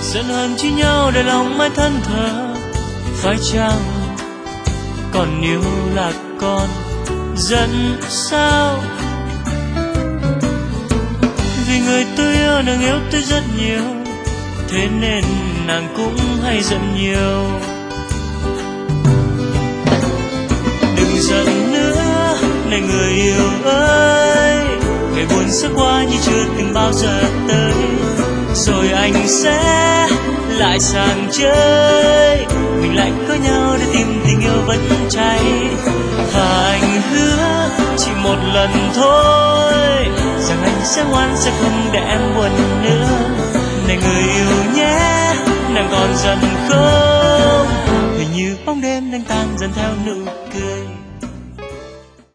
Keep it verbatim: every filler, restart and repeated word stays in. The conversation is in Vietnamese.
giận hờn chi nhau để lòng mãi thân thờ. Phải chăng còn yêu là con giận sao? Vì người tôi yêu nàng yêu tôi rất nhiều, thế nên nàng cũng hay giận nhiều. Đừng giận nữa này người yêu ơi, ngày buồn sẽ qua như chưa từng bao giờ tới. Rồi anh sẽ lại sang chơi, mình lại có nhau để tìm tình yêu vẫn cháy. Và anh hứa chỉ một lần thôi, rằng anh sẽ ngoan sẽ không để em buồn nữa. Này người yêu nhé, nàng còn giận không? Hình như bóng đêm đang tan dần theo nụ cười.